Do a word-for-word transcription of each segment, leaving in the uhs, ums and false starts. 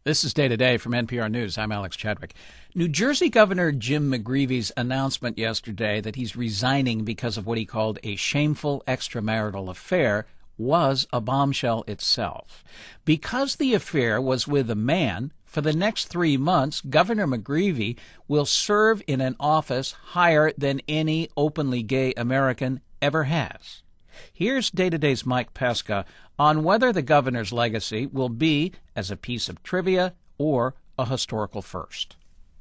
This is Day to Day from N P R News. I'm Alex Chadwick. New Jersey Governor Jim McGreevy's announcement yesterday that he's resigning because of what he called a shameful extramarital affair was a bombshell itself. Because the affair was with a man, for the next three months, Governor McGreevy will serve in an office higher than any openly gay American ever has. Here's Day to Day's Mike Pesca on whether the governor's legacy will be as a piece of trivia or a historical first.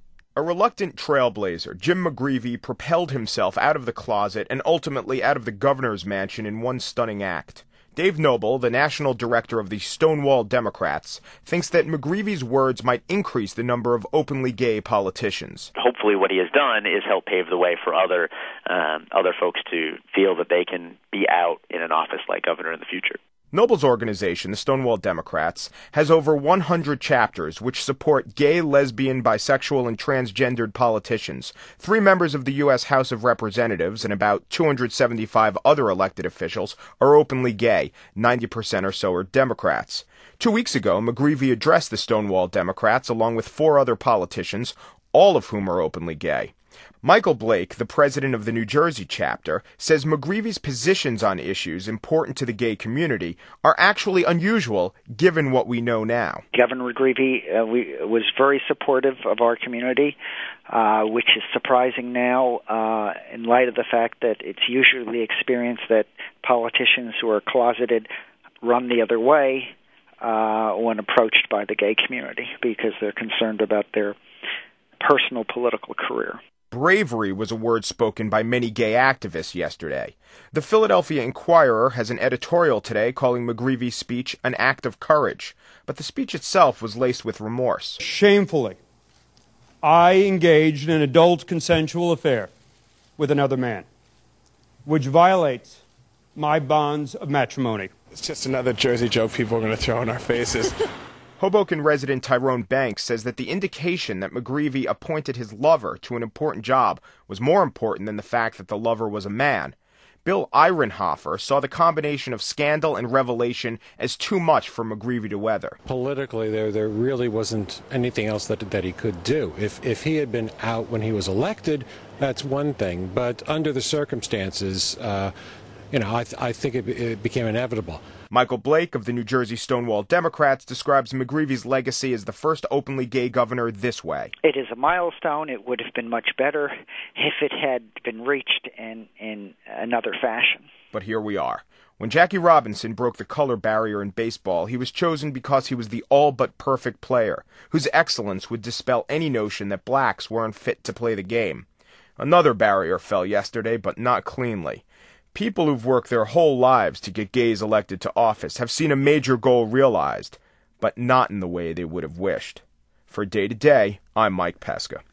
A reluctant trailblazer, Jim McGreevy propelled himself out of the closet and ultimately out of the governor's mansion in one stunning act. Dave Noble, the national director of the Stonewall Democrats, thinks that McGreevy's words might increase the number of openly gay politicians. Hopefully what he has done is help pave the way for other um, other folks to feel that they can be out in an office like governor in the future. Noble's organization, the Stonewall Democrats, has over one hundred chapters which support gay, lesbian, bisexual, and transgendered politicians. Three members of the U S House of Representatives and about two hundred seventy-five other elected officials are openly gay. ninety percent or so are Democrats. Two weeks ago, McGreevy addressed the Stonewall Democrats along with four other politicians, all of whom are openly gay. Michael Blake, the president of the New Jersey chapter, says McGreevy's positions on issues important to the gay community are actually unusual given what we know now. Governor McGreevy uh, we, was very supportive of our community, uh, which is surprising now uh, in light of the fact that it's usually the experience that politicians who are closeted run the other way uh, when approached by the gay community because they're concerned about their personal political career. Bravery was a word spoken by many gay activists yesterday. The Philadelphia Inquirer has an editorial today calling McGreevy's speech an act of courage, but the speech itself was laced with remorse. Shamefully, I engaged in an adult consensual affair with another man, which violates my bonds of matrimony. It's just another Jersey joke people are going to throw in our faces. Hoboken resident Tyrone Banks says that the indication that McGreevy appointed his lover to an important job was more important than the fact that the lover was a man. Bill Eirenhofer saw the combination of scandal and revelation as too much for McGreevy to weather. Politically, there there really wasn't anything else that that he could do. If if he had been out when he was elected, that's one thing. But under the circumstances, uh, you know, I th- I think it, it became inevitable. Michael Blake of the New Jersey Stonewall Democrats describes McGreevy's legacy as the first openly gay governor this way. It is a milestone. It would have been much better if it had been reached in, in another fashion. But here we are. When Jackie Robinson broke the color barrier in baseball, he was chosen because he was the all-but-perfect player, whose excellence would dispel any notion that blacks weren't fit to play the game. Another barrier fell yesterday, but not cleanly. People who've worked their whole lives to get gays elected to office have seen a major goal realized, but not in the way they would have wished. For Day to Day, I'm Mike Pesca.